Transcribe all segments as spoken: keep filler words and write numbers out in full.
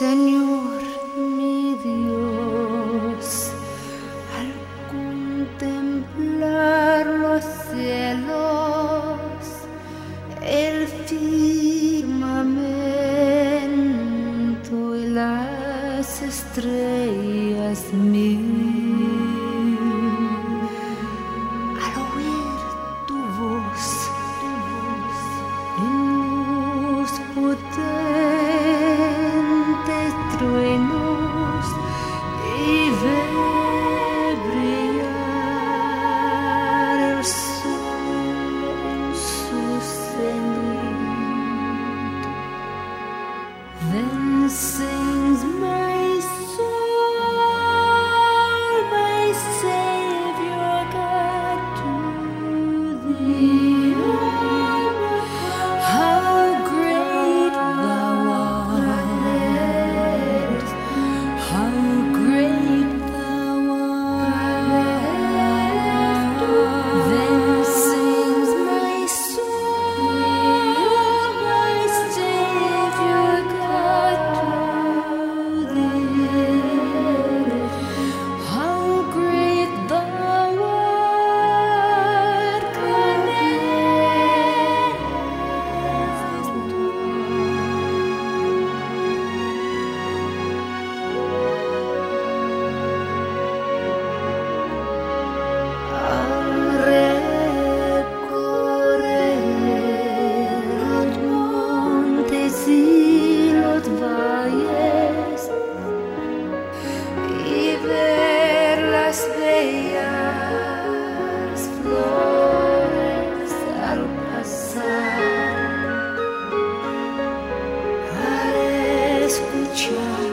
Señor mi Dios, al contemplar los cielos, el firmamento y las estrellas mil, al oír tu voz, en los potentes truenos y ver brillar el sol en su cenit. Then sings my soul, my Savior God, to thee. How great thou art! How great thou art! Then sings my soul, my Savior God, to thee. How great thou art! Al recorrer los montes y los valles y ver las bellas flores al pasar, al escuchar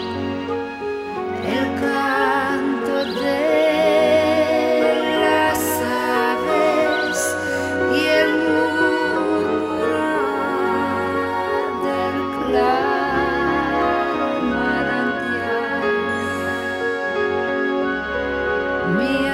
el canto de las aves y el murmurar del claro manantial, mi